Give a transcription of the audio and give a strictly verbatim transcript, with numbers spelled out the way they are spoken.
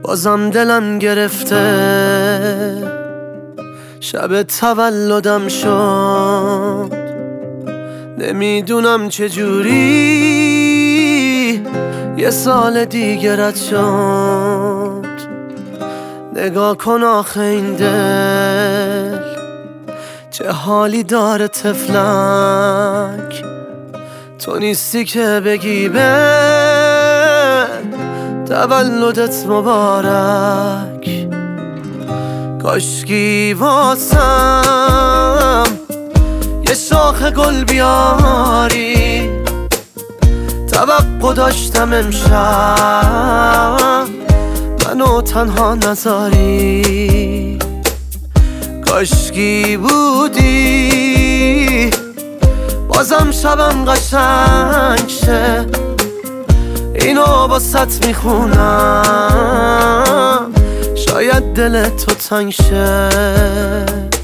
بازم دلم گرفته، شب تولدم شد، نمیدونم چجوری یه سال دیگه رد شد. نگاه کن آخه این دل چه حالی داره طفلک، تو نیستی که بگی به تولدت مبارک. کاشکی واسم یه شاخ گل بیاری، توقع داشتم امشب منو تنها نذاری. کاشکی بودی بازم شبم قشنگ شه، اینو باست میخونم شاید دل تو تنگ شه.